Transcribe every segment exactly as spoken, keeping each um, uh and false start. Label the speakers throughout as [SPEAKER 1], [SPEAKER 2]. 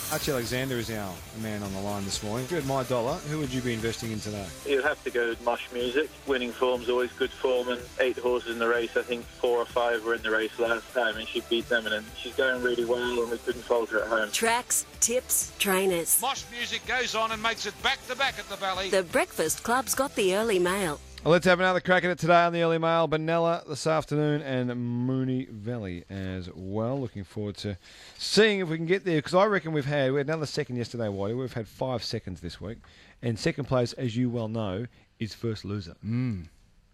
[SPEAKER 1] Archie Alexander is our man on the line this morning. If you had my dollar, who would you be investing in today?
[SPEAKER 2] You'd have to go with Mosh Music. Winning form's always good form, and eight horses in the race. I think four or five were in the race last time, and she beat them, and she's going really well, and we couldn't fault her at home.
[SPEAKER 3] Tracks, tips, trainers.
[SPEAKER 4] Mosh Music goes on and makes it back-to-back at the Valley.
[SPEAKER 3] The Breakfast Club's got the early mail.
[SPEAKER 1] Well, let's have another crack at it today on the Early Mail. Benalla this afternoon and Moonee Valley as well. Looking forward to seeing if we can get there, because I reckon we've had, we had another second yesterday, Whitey. We've had five seconds this week. And second place, as you well know, is first loser.
[SPEAKER 5] Mm.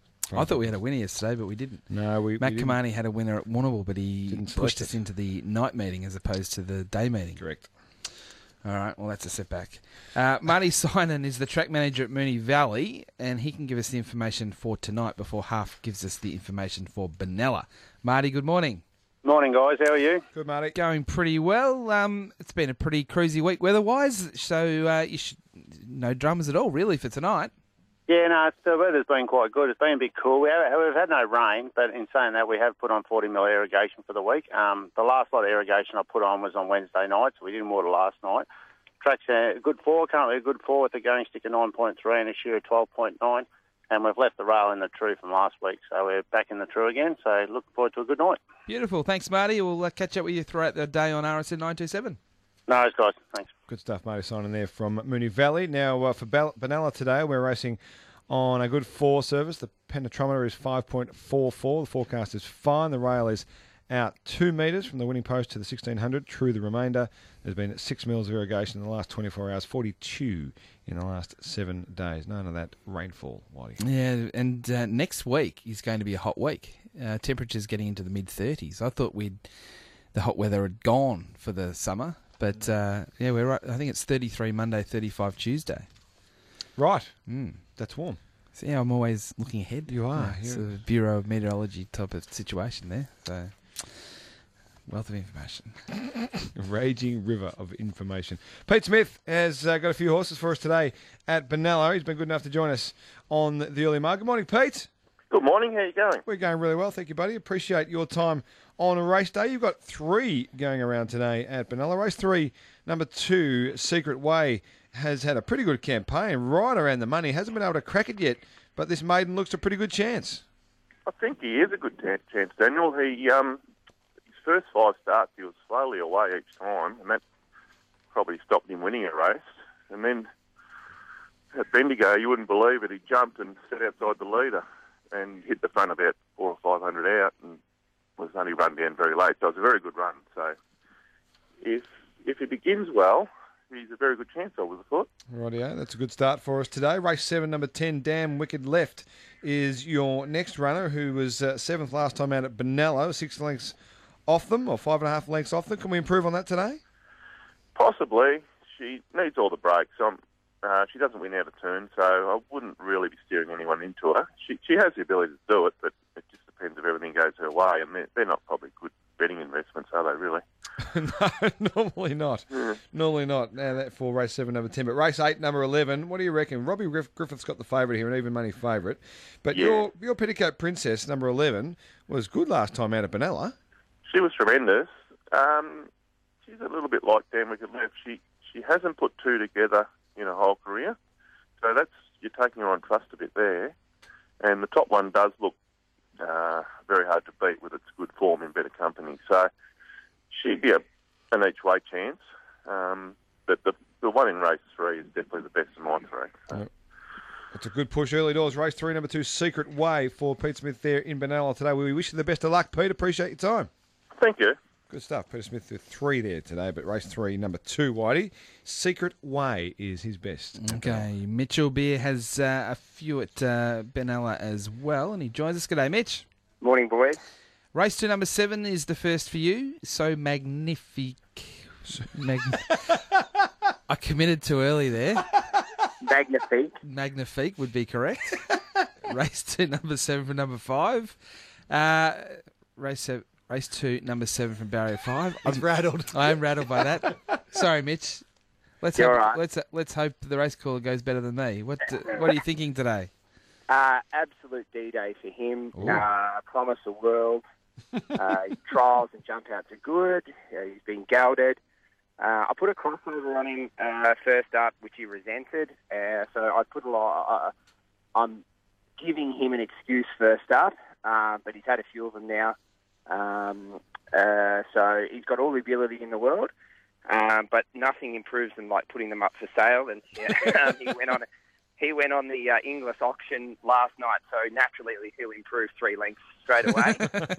[SPEAKER 5] I thought we had a winner yesterday, but we didn't.
[SPEAKER 1] No, we,
[SPEAKER 5] Matt
[SPEAKER 1] we didn't.
[SPEAKER 5] Kamani had a winner at Warrnambool, but he
[SPEAKER 1] Didn't
[SPEAKER 5] pushed
[SPEAKER 1] select
[SPEAKER 5] us
[SPEAKER 1] it.
[SPEAKER 5] into the night meeting as opposed to the day meeting.
[SPEAKER 1] Correct.
[SPEAKER 5] All right, well, that's a setback. Uh, Marty Synan is the track manager at Moonee Valley, and he can give us the information for tonight before Half gives us the information for Benalla. Marty, good morning.
[SPEAKER 6] Morning, guys. How are you?
[SPEAKER 1] Good, Marty.
[SPEAKER 5] Going pretty well. Um, it's been a pretty cruisy week weather-wise, so uh, you should no dramas at all, really, for tonight.
[SPEAKER 6] Yeah, no, it's, the weather's been quite good. It's been a bit cool. We have, we've had no rain, but in saying that, we have put on forty mil irrigation for the week. Um, the last lot of irrigation I put on was on Wednesday night, so we didn't water last night. Track's a good four, currently a good four with the going stick of nine point three and a shear of twelve point nine. And we've left the rail in the true from last week, so we're back in the true again. So looking forward to a good night.
[SPEAKER 5] Beautiful. Thanks, Marty. We'll uh, catch up with you throughout the day on R S N nine two seven.
[SPEAKER 6] No, worries, guys. Thanks.
[SPEAKER 1] Good stuff, Marty Synan there from Moonee Valley. Now, uh, for Bal- Benalla today, we're racing on a good four service. The penetrometer is five point four four. The forecast is fine. The rail is out two metres from the winning post to the sixteen hundred. True the remainder. There's been six mils of irrigation in the last twenty-four hours, forty-two in the last seven days. None of that rainfall, Whitey.
[SPEAKER 5] Yeah, and uh, next week is going to be a hot week. Uh, temperatures getting into the mid thirties. I thought we'd the hot weather had gone for the summer, but uh, yeah, we're right. I think it's thirty-three Monday, thirty-five Tuesday.
[SPEAKER 1] Right.
[SPEAKER 5] Mm.
[SPEAKER 1] That's warm.
[SPEAKER 5] So yeah, I'm always looking ahead.
[SPEAKER 1] You are.
[SPEAKER 5] Yeah, it's a
[SPEAKER 1] You're-
[SPEAKER 5] Bureau of Meteorology type of situation there. So wealth of information.
[SPEAKER 1] A raging river of information. Pete Smith has uh, got a few horses for us today at Benalla. He's been good enough to join us on the Early Mail. Good morning, Pete.
[SPEAKER 7] Good morning. How you going?
[SPEAKER 1] We're going really well, thank you, buddy. Appreciate your time on a race day. You've got three going around today at Benalla. Race three, number two, Secret Way, has had a pretty good campaign, right around the money. Hasn't been able to crack it yet, but this maiden looks a pretty good chance.
[SPEAKER 7] I think he is a good t- chance, Daniel. He um, his first five starts, he was slowly away each time, and that probably stopped him winning a race. And then at Bendigo, you wouldn't believe it, he jumped and sat outside the leader and hit the front about four or five hundred out, and was only run down very late. So it was a very good run. So if if he begins well, he's a very good chance, I would have thought.
[SPEAKER 1] Rightio, that's a good start for us today. Race seven, number ten, Damn Wicked Left, is your next runner, who was uh, seventh last time out at Benalla, six lengths off them, or five and a half lengths off them. Can we improve on that today?
[SPEAKER 7] Possibly. She needs all the breaks. Um, uh, she doesn't win out of turn, so I wouldn't really be steering anyone into her. She she has the ability to do it, but it just depends if everything goes her way, and they're, they're not probably good betting investments, are they, really?
[SPEAKER 1] No, normally not.
[SPEAKER 7] Yeah.
[SPEAKER 1] Normally not. Now that for race seven, number ten. But race eight, number eleven, what do you reckon? Robbie Griff- Griffith's got the favourite here, an even money favourite. But
[SPEAKER 7] Yeah.
[SPEAKER 1] your your Petticoat Princess, number eleven, was good last time out at Benalla.
[SPEAKER 7] She was tremendous. Um, she's a little bit like Dan Wicked Left. She she hasn't put two together in her whole career, so that's you're taking her on trust a bit there. And the top one does look uh, very hard to beat with its good form in better company. So she'd be a, an each way chance. Um, but the the one in race three is definitely the best of my three. So.
[SPEAKER 1] Yep. It's a good push early doors. Race three, number two, Secret Way for Pete Smith there in Benalla today. We wish you the best of luck, Pete. Appreciate your time.
[SPEAKER 7] Thank you.
[SPEAKER 1] Good stuff. Peter Smith with three there today, but race three, number two, Whitey. Secret Way is his best.
[SPEAKER 5] Okay, Mitchell Beer has uh, a few at uh, Benalla as well, and he joins us. G'day, Mitch.
[SPEAKER 8] Morning, boys.
[SPEAKER 5] Race two, number seven is the first for you. So magnific. Mag- I committed too early there.
[SPEAKER 8] Magnifique.
[SPEAKER 5] Magnifique would be correct. Race two, number seven for number five. Uh, race seven. Race two, number seven from Barrier Five.
[SPEAKER 9] He's
[SPEAKER 5] I'm
[SPEAKER 9] rattled.
[SPEAKER 5] I am rattled by that. Sorry, Mitch. Let's
[SPEAKER 8] You're
[SPEAKER 5] hope,
[SPEAKER 8] all right.
[SPEAKER 5] let's let's hope the race caller goes better than me. What uh, what are you thinking today?
[SPEAKER 8] Uh, absolute D-Day for him.
[SPEAKER 5] Ooh.
[SPEAKER 8] Uh, promise the world. Uh, his trials and jump outs are good. Uh, he's been gelded. Uh, I put a crossover on him uh, first up, which he resented. Uh, so I put a lot. Uh, I'm giving him an excuse first up, uh, but he's had a few of them now. Um, uh, so he's got all the ability in the world, um, but nothing improves than like putting them up for sale. And yeah, um, he went on. He went on the uh, English auction last night, so naturally he'll improve three lengths straight away.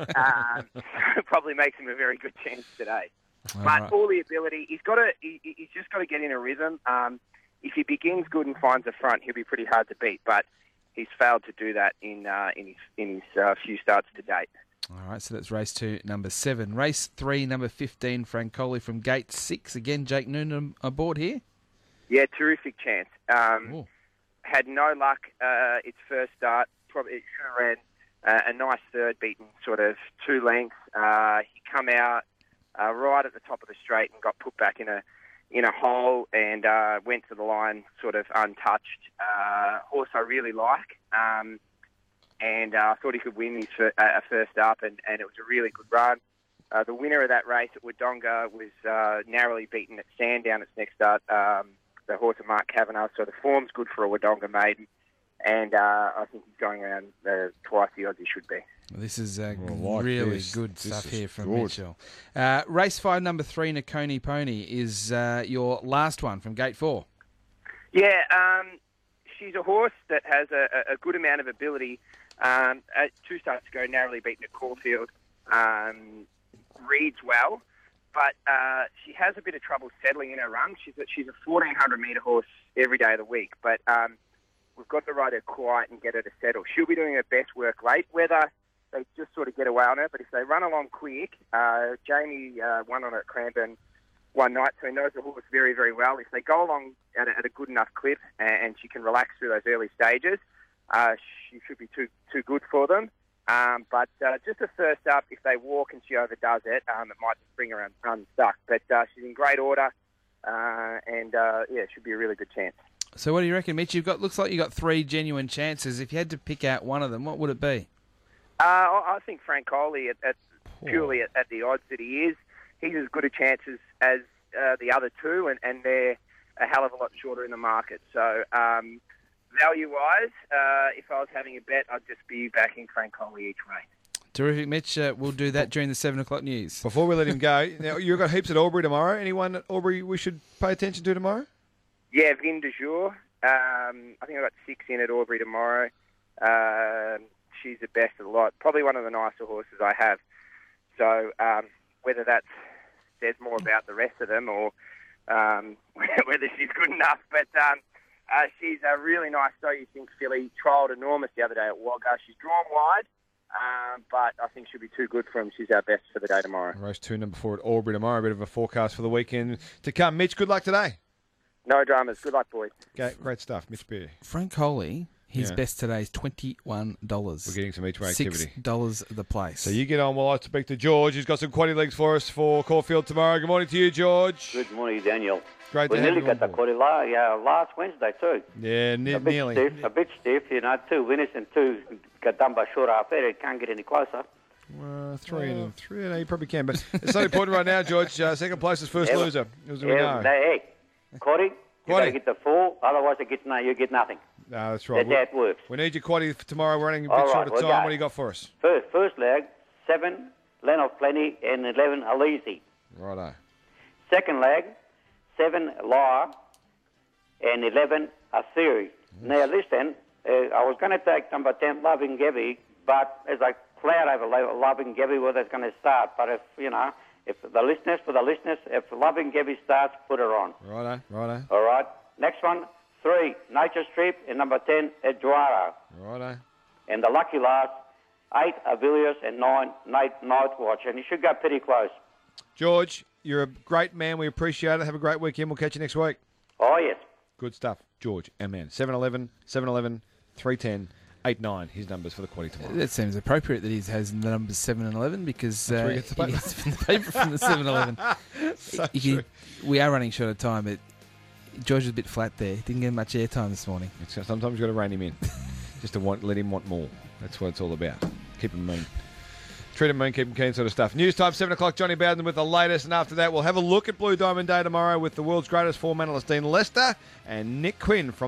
[SPEAKER 8] um, probably makes him a very good chance today.
[SPEAKER 5] All
[SPEAKER 8] but
[SPEAKER 5] right.
[SPEAKER 8] all the ability, he's got to. He, he's just got to get in a rhythm. Um, if he begins good and finds a front, he'll be pretty hard to beat. But he's failed to do that in uh, in his in his uh, few starts to date.
[SPEAKER 5] All right, so that's race two, number seven. Race three, number fifteen, Francoli from gate six. Again, Jake Noonan aboard here.
[SPEAKER 8] Yeah, terrific chance. Um,
[SPEAKER 5] Ooh.
[SPEAKER 8] had no luck uh, its first start. Probably it should have ran uh, a nice third, beaten sort of two lengths. Uh, he come out uh, right at the top of the straight and got put back in a in a hole and uh, went to the line sort of untouched. Uh, horse I really like, um, and I uh, thought he could win his fir- uh, first up, and, and it was a really good run. Uh, the winner of that race at Wodonga was uh, narrowly beaten at Sandown its next start. Um, the horse of Mark Kavanagh, so the form's good for a Wodonga maiden, and uh, I think he's going around uh, twice the odds he should be.
[SPEAKER 5] Well, this is uh,
[SPEAKER 1] Well, I like
[SPEAKER 5] really
[SPEAKER 1] this.
[SPEAKER 5] good
[SPEAKER 1] This
[SPEAKER 5] stuff
[SPEAKER 1] is
[SPEAKER 5] here from
[SPEAKER 1] good.
[SPEAKER 5] Mitchell. Uh, race five, number three, Nakoni Pony, is uh, your last one from gate four.
[SPEAKER 8] Yeah, um, she's a horse that has a, a good amount of ability. Um, at two starts ago, narrowly beaten at Caulfield, um, reads well, but uh, she has a bit of trouble settling in her run. She's a, she's a fourteen hundred metre horse every day of the week, but um, we've got to ride her quiet and get her to settle. She'll be doing her best work late, whether they just sort of get away on her, but if they run along quick, uh, Jamie uh, won on her at Cranbourne one night, so he knows the horse very, very well. If they go along at a, at a good enough clip and, and she can relax through those early stages, uh, she should be too too good for them. Um, but uh, just a first up, if they walk and she overdoes it, um, it might just bring her un- unstuck. But uh, she's in great order, uh, and uh, yeah, it should be a really good chance.
[SPEAKER 5] So what do you reckon, Mitch? You've got looks like you got three genuine chances. If you had to pick out one of them, what would it be?
[SPEAKER 8] Uh, I I think Francoli, at, at purely at, at the odds that he is, he's as good a chance as, as uh, the other two, and, and they're a hell of a lot shorter in the market. So um, value-wise, uh, if I was having a bet, I'd just be backing Francoli each way.
[SPEAKER 5] Terrific, Mitch. Uh, we'll do that during the seven o'clock news.
[SPEAKER 1] Before we let him go, now you've got heaps at Albury tomorrow. Anyone at Albury we should pay attention to tomorrow?
[SPEAKER 8] Yeah, Vin de Jour. Um, I think I've got six in at Albury tomorrow. Um she's the best of the lot. Probably one of the nicer horses I have. So um, whether that says more about the rest of them or um, whether she's good enough. But um, uh, she's a really nice So You Think filly. Trialled enormous the other day at Wagga. She's drawn wide, um, but I think she'll be too good for him. She's our best for the day tomorrow.
[SPEAKER 1] Race two, number four at Albury tomorrow. A bit of a forecast for the weekend to come. Mitch, good luck today.
[SPEAKER 8] No dramas. Good luck, boys.
[SPEAKER 1] Okay, great stuff. Mitch Beer.
[SPEAKER 5] Francoli, his
[SPEAKER 1] Yeah.
[SPEAKER 5] best today is twenty-one dollars.
[SPEAKER 1] We're getting some each way
[SPEAKER 5] Six
[SPEAKER 1] activity.
[SPEAKER 5] dollars the place.
[SPEAKER 1] So you get on while I speak to George. He's got some quality legs for us for Caulfield tomorrow. Good morning to you, George.
[SPEAKER 9] Good morning, Daniel.
[SPEAKER 1] Great
[SPEAKER 9] we
[SPEAKER 1] to have
[SPEAKER 9] nearly
[SPEAKER 1] you on
[SPEAKER 9] got the
[SPEAKER 1] board.
[SPEAKER 9] quality la- yeah, last Wednesday too.
[SPEAKER 1] Yeah, ne-
[SPEAKER 9] a bit
[SPEAKER 1] nearly.
[SPEAKER 9] stiff, a bit stiff. You know, two winners and two got done by short half there. It can't get any closer.
[SPEAKER 1] Uh, three and three. No, you probably can, but it's not important right now, George. Uh, second place is first
[SPEAKER 9] Yeah,
[SPEAKER 1] loser, as we
[SPEAKER 9] Yeah,
[SPEAKER 1] know.
[SPEAKER 9] they, hey, Cotty, you got
[SPEAKER 1] Quaddy.
[SPEAKER 9] to get the four. Otherwise, it gets no, you get nothing.
[SPEAKER 1] No, that's right.
[SPEAKER 9] That's how it works.
[SPEAKER 1] We need your quaddy for tomorrow. We're running a bit
[SPEAKER 9] All right,
[SPEAKER 1] short of
[SPEAKER 9] we'll
[SPEAKER 1] time.
[SPEAKER 9] go.
[SPEAKER 1] What do you got for us?
[SPEAKER 9] First, first leg, seven, Land of Plenty, and eleven, Alizé.
[SPEAKER 1] Righto.
[SPEAKER 9] Second leg, seven, Law, and eleven, A Theory. Now, listen, uh, I was going to take number ten, Loving Gabby, but as I cloud over Lo- Loving Gabby, whether it's going to start. But if, you know, if the listeners, for the listeners, if Loving Gabby starts, put her on.
[SPEAKER 1] Righto. Righto.
[SPEAKER 9] All right? Next one, three, Nature Strip, and number ten, Eduardo.
[SPEAKER 1] Righto.
[SPEAKER 9] And the lucky last, eight, Avilius, and nine, Night, Night Watch. And you should go pretty close.
[SPEAKER 1] George, you're a great man. We appreciate it. Have a great weekend. We'll catch you next week.
[SPEAKER 9] Oh, yes.
[SPEAKER 1] Good stuff. George, our man. seven eleven, seven eleven, three ten, eight nine. His numbers for the quaddy tomorrow.
[SPEAKER 5] That seems appropriate that he has the numbers seven and eleven because
[SPEAKER 1] That's
[SPEAKER 5] uh,
[SPEAKER 1] where he gets the paper.
[SPEAKER 5] gets the paper from the seven eleven.
[SPEAKER 1] So
[SPEAKER 5] You
[SPEAKER 1] true.
[SPEAKER 5] can- we are running short of time, but George was a bit flat there. Didn't get much airtime this morning.
[SPEAKER 1] It's, sometimes you've got to rein him in. Just to want, let him want more. That's what it's all about. Keep him mean. Treat 'em mean, keep 'em keen sort of stuff. News time, seven o'clock, Johnny Bowden with the latest. And after that, we'll have a look at Blue Diamond Day tomorrow with the world's greatest form analyst, Dean Lester, and Nick Quinn from